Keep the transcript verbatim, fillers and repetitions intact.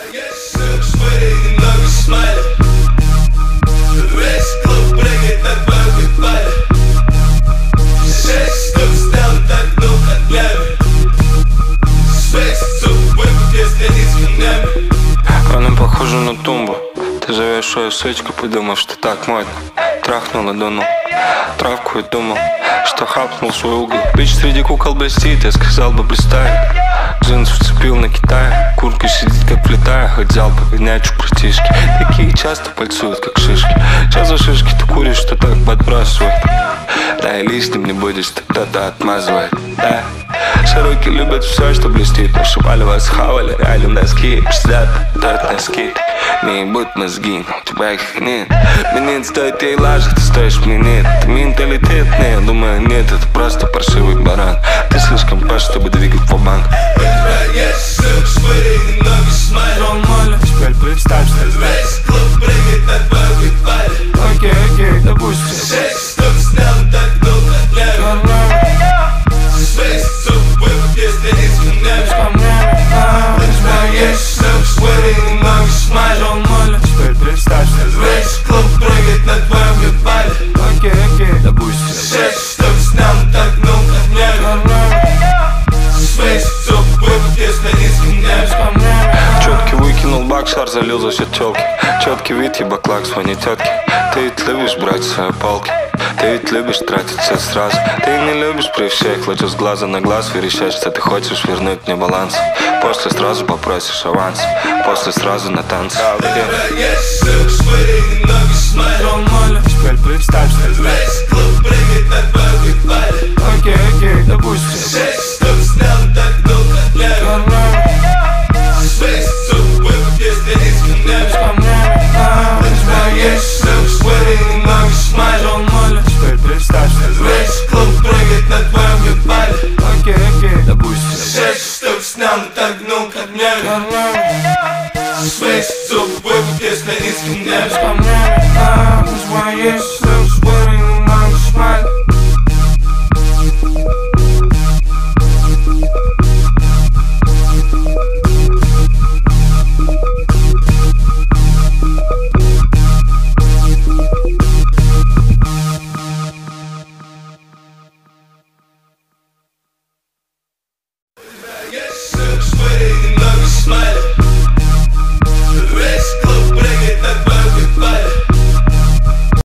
Она похожа на тумбу. Ты зовешь свою сучку, подумал, что так модно. Трахнул и дунул травку и думал, что хапнул свой угол. Бич среди кукол блестит, я сказал бы блистает. Джинс вцепил на Китае, куртка сидит как влетая. Хоть взял погонять братишки, такие часто пальцуют как шишки. Сейчас за шишки ты куришь, что так подбрасывает. Да и лишним не будешь, ты кто-то отмазывает. Да, широкие любят все, что блестит. Ушибали вас, хавали, реально доски. Пиздят, дают носки. Не ебут мозги, у тебя их нет. Мне не стоит ей лажек, ты стоишь, мне нет. Ты менталитет, не, я думаю, нет. Это просто паршивый баран. Ты слишком паш, чтобы двигать по банк. Теперь представь, что весь клуб прыгает от бабы пали. Окей, окей, допустим. Шесть штук снял, так долго отляли. Шесть зубы, если не с камнями. Есть штук, швыри, немного шмали. Теперь представь, что весь клуб прыгает над бабы пали. Окей, окей, допустим. Шесть штук снял, так долго отляли. Шесть зубы, если не с камнями. Четкий выкинул бак, шар залил за счет челки. Четкий вид, ебаклак своей тетки. Ты ведь любишь брать свои палки. Ты ведь любишь тратить все сразу. Ты не любишь при всех, лучше с глаза на глаз верещать, что ты хочешь вернуть мне баланс. После сразу попросишь аванс. После сразу на танцы. Теперь представь, что весь клуб прыгает от бабы пали. Окей, окей, допустим. Шесть штук снял, так долго отляли. Шесть зубы, если не с камнями. Есть штук, швыри, немного шмали. Теперь представь, что весь клуб прыгает над бабы пали. Окей, окей, допустим. Шесть штук снял, так гнул камнями. Шесть зубы, если не с камнями. Есть